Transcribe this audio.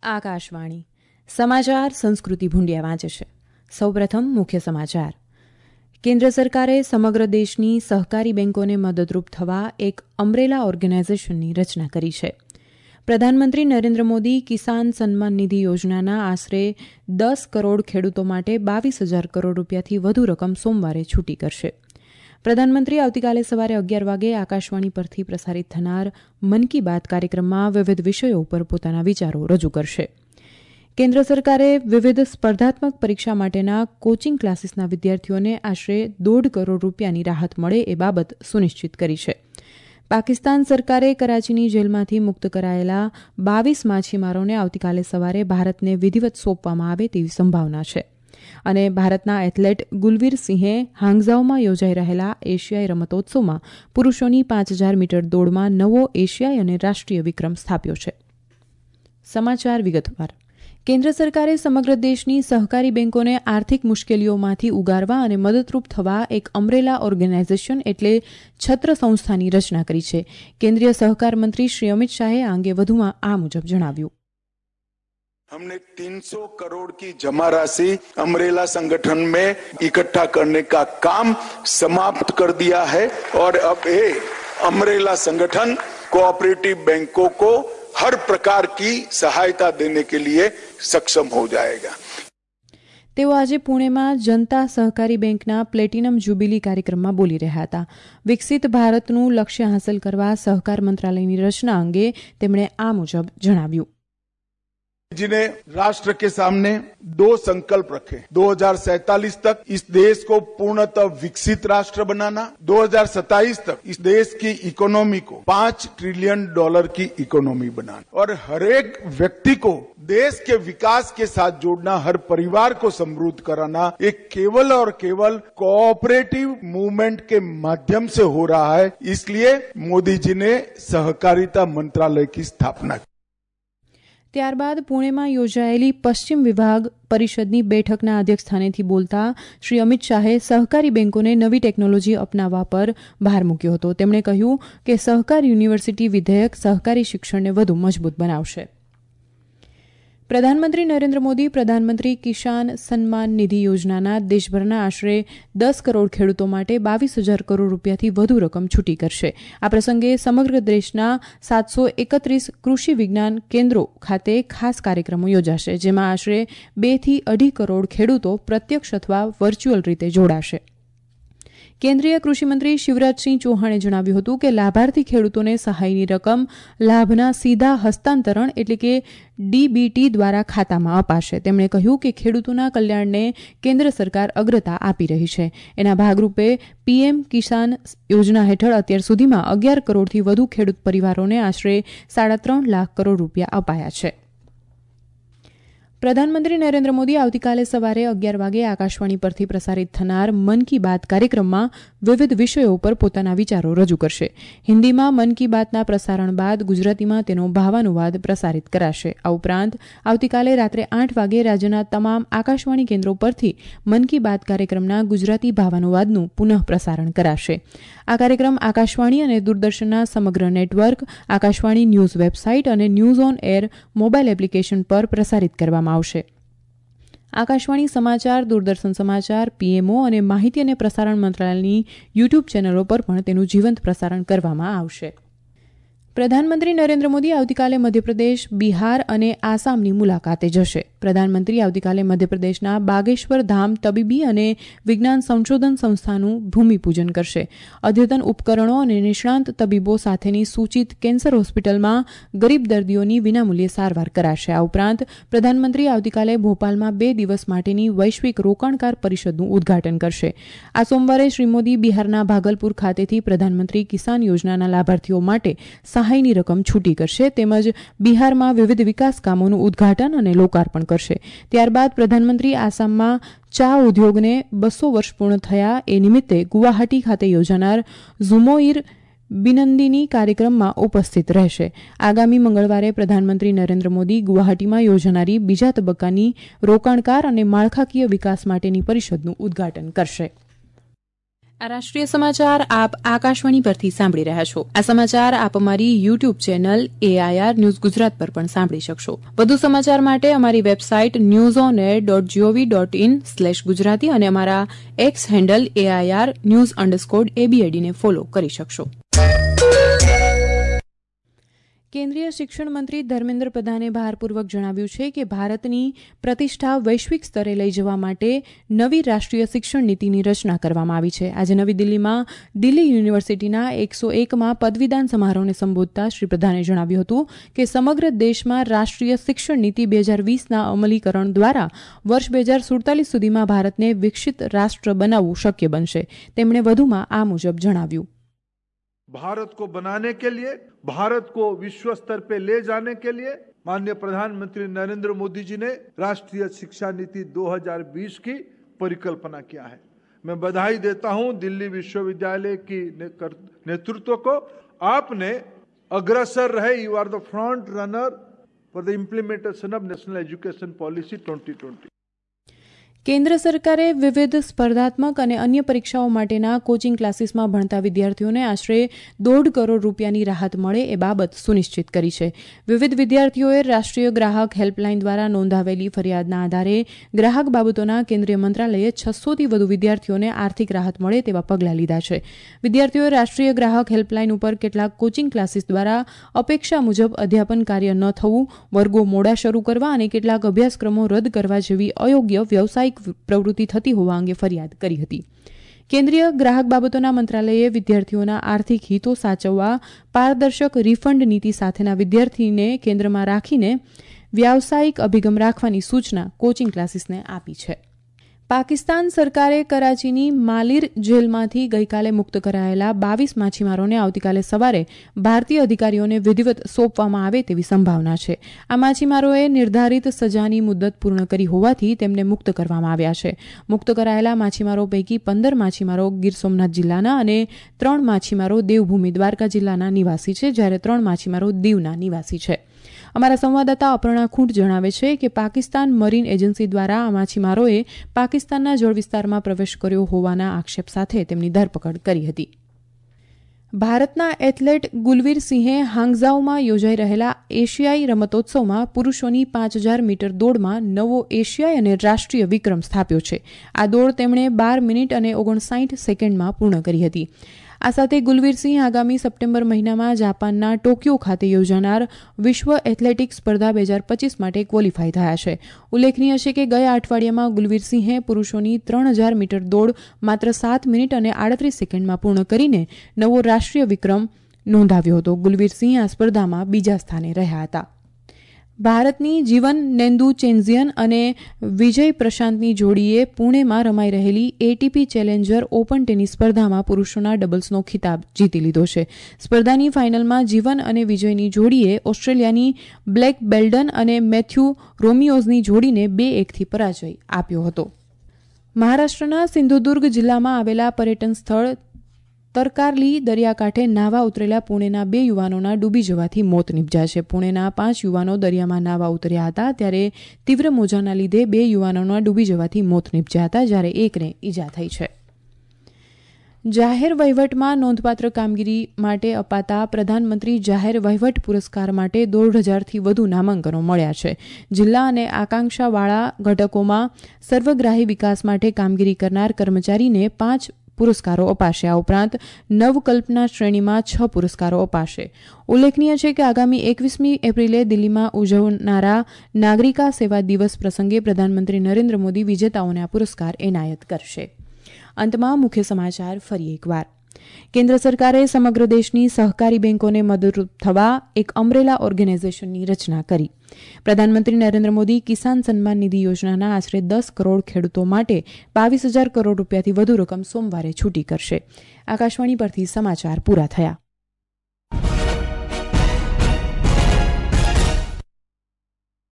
આકાશવાણી સમાચાર સંસ્કૃતિ ભુંડિયા વાંચે છે. સૌપ્રથમ મુખ્ય સમાચાર. કેન્દ્ર સરકારે સમગ્ર દેશની સહકારી બેંકોને મદદરૂપ થવા એક અમ્બ્રેલા ઓર્ગેનાઇઝેશનની રચના કરી છે. પ્રધાનમંત્રી નરેન્દ્ર મોદી કિસાન સન્માન નિધિ યોજનાના આશરે 10 કરોડ ખેડૂતો માટે 22,000 કરોડ રૂપિયાથી વધુ રકમ સોમવારે છૂટી કરશે. પ્રધાનમંત્રી આવતીકાલે સવારે 11 વાગે આકાશવાણી પરથી પ્રસારિત થનાર મન કી બાત કાર્યક્રમમાં વિવિધ વિષયો ઉપર પોતાના વિચારો રજૂ કરશે. કેન્દ્ર સરકારે વિવિધ સ્પર્ધાત્મક પરીક્ષા માટેના કોચિંગ ક્લાસીસના વિદ્યાર્થીઓને આશરે 1.5 કરોડ રૂપિયાની રાહત મળે એ બાબત સુનિશ્ચિત કરી છે. પાકિસ્તાન સરકારે કરાચીની જેલમાંથી મુક્ત કરાયેલા 22 માછીમારોને આવતીકાલે સવારે ભારતને વિધિવત સોંપવામાં આવે તેવી સંભાવના છે. અને ભારતના એથ્લેટ ગુલવીર સિંહે હાંગઝાઓમાં યોજાઈ રહેલા એશિયાઈ રમતોત્સવમાં પુરુષોની 5000 મીટર દોડમાં નવો એશિયાઈ અને રાષ્ટ્રીય વિક્રમ સ્થાપ્યો છે. સમાચાર વિગતવાર. કેન્દ્ર સરકારે સમગ્ર દેશની સહકારી બેંકોને આર્થિક મુશ્કેલીઓમાંથી ઉગારવા અને મદદરૂપ થવા એક અમ્બ્રેલા ઓર્ગેનાઇઝેશન એટલે છત્ર સંસ્થાની રચના કરી છે. કેન્દ્રીય સહકાર મંત્રી શ્રી અમિત શાહે આ અંગે વધુમાં આ મુજબ જણાવ્યું. हमने 300 करोड़ की जमा राशि अम्ब्रेला संगठन में इकट्ठा करने का काम समाप्त कर दिया है और अब ये अम्ब्रेला संगठन कोऑपरेटिव बैंकों को हर प्रकार की सहायता देने के लिए सक्षम हो जाएगा. તેઓ આજે પુણેમાં જનતા સહકારી બેંકના પ્લેટિનમ જ્યુબિલી કાર્યક્રમમાં બોલી રહ્યા હતા. વિકસિત ભારતનું લક્ષ્ય હાંસલ કરવા સહકાર મંત્રાલયની રચના અંગે તેમણે આ મુજબ જણાવ્યું. जिन्हें राष्ट्र के सामने 2 संकल्प रखे. 2047 तक इस देश को पूर्णतः विकसित राष्ट्र बनाना, 2027 तक इस देश की इकोनॉमी को $5 ट्रिलियन की इकोनॉमी बनाना और हर एक व्यक्ति को देश के विकास के साथ जोड़ना, हर परिवार को समृद्ध कराना, एक केवल और केवल कोऑपरेटिव मूवमेंट के माध्यम से हो रहा है. इसलिए मोदी जी ने सहकारिता मंत्रालय की स्थापना की. ત્યારબાદ પુણેમાં યોજાયેલી પશ્ચિમ વિભાગ પરિષદની બેઠકના અધ્યક્ષસ્થાનેથી બોલતા શ્રી અમિત શાહે સહકારી બેંકોને નવી ટેકનોલોજી અપનાવવા પર ભાર મૂક્યો હતો. તેમણે કહ્યું કે સહકાર યુનિવર્સિટી વિધેયક સહકારી શિક્ષણને વધુ મજબૂત બનાવશે. પ્રધાનમંત્રી નરેન્દ્ર મોદી પ્રધાનમંત્રી કિસાન સન્માન નિધિ યોજનાના દેશભરના આશરે 10 કરોડ ખેડૂતો માટે 22,000 કરોડ રૂપિયાથી વધુ રકમ છૂટી કરશે. આ પ્રસંગે સમગ્ર દેશના 731 કૃષિ વિજ્ઞાન કેન્દ્રો ખાતે ખાસ કાર્યક્રમો યોજાશે, જેમાં આશરે 2 થી 2.5 કરોડ ખેડૂતો પ્રત્યક્ષ અથવા વર્ચ્યુઅલ રીતે જોડાશે. કેન્દ્રીય કૃષિમંત્રી શિવરાજસિંહ ચૌહાણે જણાવ્યું હતું કે લાભાર્થી ખેડૂતોને સહાયની રકમ લાભના સીધા હસ્તાંતરણ એટલે કે ડીબીટી દ્વારા ખાતામાં અપાશે. તેમણે કહ્યું કે ખેડૂતોના કલ્યાણને કેન્દ્ર સરકાર અગ્રતા આપી રહી છે. એના ભાગરૂપે પીએમ કિસાન યોજના હેઠળ અત્યાર સુધીમાં 11 કરોડથી વધુ ખેડૂત પરિવારોને આશરે 3.5 લાખ કરોડ રૂપિયા અપાયા છે. પ્રધાનમંત્રી નરેન્દ્ર મોદી આવતીકાલે સવારે 11 વાગે આકાશવાણી પરથી પ્રસારિત થનાર મન કી બાત કાર્યક્રમમાં વિવિધ વિષયો ઉપર પોતાના વિચારો રજૂ કરશે. હિન્દીમાં મન કી બાતના પ્રસારણ બાદ ગુજરાતીમાં તેનો ભાવાનુવાદ પ્રસારિત કરાશે. આ ઉપરાંત આવતીકાલે રાત્રે 8 વાગે રાજ્યના તમામ આકાશવાણી કેન્દ્રો પરથી મન કી બાત કાર્યક્રમના ગુજરાતી ભાવાનુવાદનું પુનઃ પ્રસારણ કરાશે. આ કાર્યક્રમ આકાશવાણી અને દૂરદર્શનના સમગ્ર નેટવર્ક, આકાશવાણી ન્યૂઝ વેબસાઇટ અને news on air mobile application પર પ્રસારિત કરવામાં આવશે. આકાશવાણી સમાચાર, દૂરદર્શન સમાચાર, પીએમઓ અને માહિતી અને પ્રસારણ મંત્રાલયની યુટ્યુબ ચેનલો પર પણ તેનું જીવંત પ્રસારણ કરવામાં આવશે. પ્રધાનમંત્રી નરેન્દ્ર મોદી આવતીકાલે મધ્યપ્રદેશ, બિહાર અને આસામની મુલાકાતે જશે. પ્રધાનમંત્રી આવતીકાલે મધ્યપ્રદેશના બાગેશ્વર ધામ તબીબી અને વિજ્ઞાન સંશોધન સંસ્થાનું ભૂમિપૂજન કરશે. અદ્યતન ઉપકરણો અને નિષ્ણાંત તબીબો સાથેની સૂચિત કેન્સર હોસ્પિટલમાં ગરીબ દર્દીઓની વિનામૂલ્યે સારવાર કરાશે. આ ઉપરાંત પ્રધાનમંત્રી આવતીકાલે ભોપાલમાં 2 દિવસ માટેની વૈશ્વિક રોકાણકાર પરિષદનું ઉદઘાટન કરશે. આ સોમવારે શ્રી મોદી બિહારના ભાગલપુર ખાતેથી પ્રધાનમંત્રી કિસાન યોજનાના લાભાર્થીઓ માટે સહાયની રકમ છૂટી કરશે, તેમજ બિહારમાં વિવિધ વિકાસ કામોનું ઉદઘાટન અને લોકાર્પણ કરશે. ત્યારબાદ પ્રધાનમંત્રી આસામમાં ચા ઉદ્યોગને 200 વર્ષ પૂર્ણ થયા એ નિમિત્તે ગુવાહાટી ખાતે યોજાનાર ઝુમોઈર બિનંદિની કાર્યક્રમમાં ઉપસ્થિત રહેશે. આગામી મંગળવારે પ્રધાનમંત્રી નરેન્દ્ર મોદી ગુવાહાટીમાં યોજાનારી બીજા તબક્કાની રોકાણકાર અને માળખાકીય વિકાસ માટેની પરિષદનું ઉદઘાટન કરશે. આ રાષ્ટ્રીય સમાચાર આપ આકાશવાણી પરથી સાંભળી રહ્યા છો. આ સમાચાર આપ અમારી YouTube channel AIR news Gujarat પર પણ સાંભળી શકશો. વધુ સમાચાર માટે અમારી વેબસાઇટ newsonair.gov.in/gujarati અને અમારા એક્સ હેન્ડલ AIR_news_ABAD ને ફોલો કરી શકશો. કેન્દ્રીય શિક્ષણ મંત્રી ધર્મેન્દ્ર પ્રધાને ભારપૂર્વક જણાવ્યું છે કે ભારતની પ્રતિષ્ઠા વૈશ્વિક સ્તરે લઈ જવા માટે નવી રાષ્ટ્રીય શિક્ષણ નીતિની રચના કરવામાં આવી છે. આજે નવી દિલ્હીમાં દિલ્હી યુનિવર્સિટીના 101માં પદવીદાન સમારોહને સંબોધતા શ્રી પ્રધાને જણાવ્યું હતું કે સમગ્ર દેશમાં રાષ્ટ્રીય શિક્ષણ નીતિ 2020ના અમલીકરણ દ્વારા વર્ષ 2047 સુધીમાં ભારતને વિકસિત રાષ્ટ્ર બનાવવું શક્ય બનશે. તેમણે વધુમાં આ મુજબ જણાવ્યું. भारत को बनाने के लिए, भारत को विश्व स्तर पे ले जाने के लिए माननीय प्रधानमंत्री नरेंद्र मोदी जी ने राष्ट्रीय शिक्षा नीति 2020 की परिकल्पना किया है. मैं बधाई देता हूं दिल्ली विश्वविद्यालय की नेतृत्व को. आपने अग्रसर रहे, you are the front runner for the implementation of national education policy 2020. કેન્દ્ર સરકારે વિવિધ સ્પર્ધાત્મક અને અન્ય પરીક્ષાઓ માટેના કોચિંગ ક્લાસીસમાં ભણતા વિદ્યાર્થીઓને આશરે 1.5 કરોડ રૂપિયાની રાહત મળે એ બાબત સુનિશ્ચિત કરી છે. વિવિધ વિદ્યાર્થીઓએ રાષ્ટ્રીય ગ્રાહક હેલ્પલાઇન દ્વારા નોંધાવેલી ફરિયાદના આધારે ગ્રાહક બાબતોના કેન્દ્રીય મંત્રાલયે 600થી વધુ વિદ્યાર્થીઓને આર્થિક રાહત મળે તેવા પગલાં લીધા છે. વિદ્યાર્થીઓએ રાષ્ટ્રીય ગ્રાહક હેલ્પલાઇન ઉપર કેટલાક કોચિંગ ક્લાસીસ દ્વારા અપેક્ષા મુજબ અધ્યાપન કાર્ય ન થવું, વર્ગો મોડા શરૂ કરવા અને કેટલાક અભ્યાસક્રમો રદ કરવા જેવી અયોગ્ય વ્યવસાયિક પ્રવૃત્તિ થતી હોવા અંગે ફરિયાદ કરી હતી. કેન્દ્રીય ગ્રાહક બાબતોના મંત્રાલયે વિદ્યાર્થીઓના આર્થિક હિતો સાચવવા પારદર્શક રિફંડ નીતિ સાથેના વિદ્યાર્થીને કેન્દ્રમાં રાખીને વ્યાવસાયિક અભિગમ રાખવાની સૂચના કોચિંગ ક્લાસીસને આપી છે. પાકિસ્તાન સરકારે કરાચીની માલિર જેલમાંથી ગઈકાલે મુક્ત કરાયેલા 22 માછીમારોને આવતીકાલે સવારે ભારતીય અધિકારીઓને વિધિવત સોંપવામાં આવે તેવી સંભાવના છે. આ માછીમારોએ નિર્ધારિત સજાની મુદ્દત પૂર્ણ કરી હોવાથી તેમને મુક્ત કરવામાં આવ્યા છે. મુક્ત કરાયેલા માછીમારો પૈકી 15 માછીમારો ગીર સોમનાથ જિલ્લાના અને 3 માછીમારો દેવભૂમિ દ્વારકા જિલ્લાના નિવાસી છે, જ્યારે 3 માછીમારો દીવના નિવાસી છે. અમારા સંવાદદાતા અપર્ણા ખૂંટ જણાવે છે કે પાકિસ્તાન મરીન એજન્સી દ્વારા આ માછીમારોએ પાકિસ્તાનના જળવિસ્તારમાં પ્રવેશ કર્યો હોવાના આક્ષેપ સાથે તેમની ધરપકડ કરી હતી. ભારતના એથ્લેટ ગુલવીર સિંહે હાંગઝાઉમાં યોજાઈ રહેલા એશિયાઈ રમતોત્સવમાં પુરુષોની 5000 મીટર દોડમાં નવો એશિયાઈ અને રાષ્ટ્રીય વિક્રમ સ્થાપ્યો છે. આ દોડ તેમણે 12 મિનિટ અને 59 સેકન્ડમાં પૂર્ણ કરી હતી. આ સાથે ગુલવીરસિંહ આગામી સપ્ટેમ્બર મહિનામાં જાપાનના ટોક્યો ખાતે યોજાનાર વિશ્વ એથ્લેટિક્સ સ્પર્ધા 2025 માટે ક્વોલિફાય થયા છે. ઉલ્લેખનીય છે કે ગયા અઠવાડિયામાં ગુલવીરસિંહે પુરુષોની 3000 મીટર દોડ માત્ર 7 મિનિટ અને 38 સેકન્ડમાં પૂર્ણ કરીને નવો રાષ્ટ્રીય વિક્રમ નોંધાવ્યો હતો. ગુલવીરસિંહ આ સ્પર્ધામાં બીજા સ્થાને રહ્યા હતા. ભારતની જીવન નેન્દુ ચેન્ઝિયન અને વિજય પ્રશાંતની જોડીએ પુણેમાં રમાઈ રહેલી ATP ચેલેન્જર ઓપન ટેનિસ સ્પર્ધામાં પુરુષોના ડબલ્સનો ખિતાબ જીતી લીધો છે. સ્પર્ધાની ફાઇનલમાં જીવન અને વિજયની જોડીએ ઓસ્ટ્રેલિયાની બ્લેક બેલ્ડન અને મેથ્યુ રોમિયોઝની જોડીને 2-1થી પરાજય આપ્યો હતો. મહારાષ્ટ્રના સિંધુદુર્ગ જિલ્લામાં આવેલા પર્યટન સ્થળ તરકારલી દરિયાકાંઠે નાહવા ઉતરેલા પુણેના 2 યુવાનોના ડૂબી જવાથી મોત નિપજ્યા છે. પુણેના 5 યુવાનો દરિયામાં નાહવા ઉતર્યા હતા ત્યારે તીવ્ર મોજાના લીધે 2 યુવાનોના ડૂબી જવાથી મોત નિપજ્યા હતા, જ્યારે એકને ઈજા થઈ છે. જાહેર વહીવટમાં નોંધપાત્ર કામગીરી માટે અપાતા પ્રધાનમંત્રી જાહેર વહીવટ પુરસ્કાર માટે 1,500થી વધુ નામાંકનો મળ્યા છે. જિલ્લા અને આકાંક્ષાવાળા ઘટકોમાં સર્વગ્રાહી વિકાસ માટે કામગીરી કરનાર કર્મચારીને 5 પુરસ્કારો અપાશે. આ ઉપરાંત નવકલ્પના શ્રેણીમાં 6 પુરસ્કારો અપાશે. ઉલ્લેખનીય છે કે આગામી 21મી એપ્રિલે દિલ્હીમાં ઉજવનારા નાગરિકા સેવા દિવસ પ્રસંગે પ્રધાનમંત્રી નરેન્દ્ર મોદી વિજેતાઓને આ પુરસ્કાર એનાયત કરશે. અંતમાં મુખ્ય સમાચાર ફરી એકવાર. કેન્દ્ર સરકારે સમગ્ર દેશની સહકારી બેંકોને મદદરૂપ થવા એક અમ્બ્રેલા ઓર્ગેનાઇઝેશનની રચના કરી. પ્રધાનમંત્રી નરેન્દ્ર મોદી કિસાન સન્માન નિધિ યોજનાના આશરે 10 કરોડ ખેડૂતો માટે 22,000 કરોડ રૂપિયાથી વધુ રકમ સોમવારે છૂટી કરશે. આકાશવાણી પરથી સમાચાર પૂરા થયા.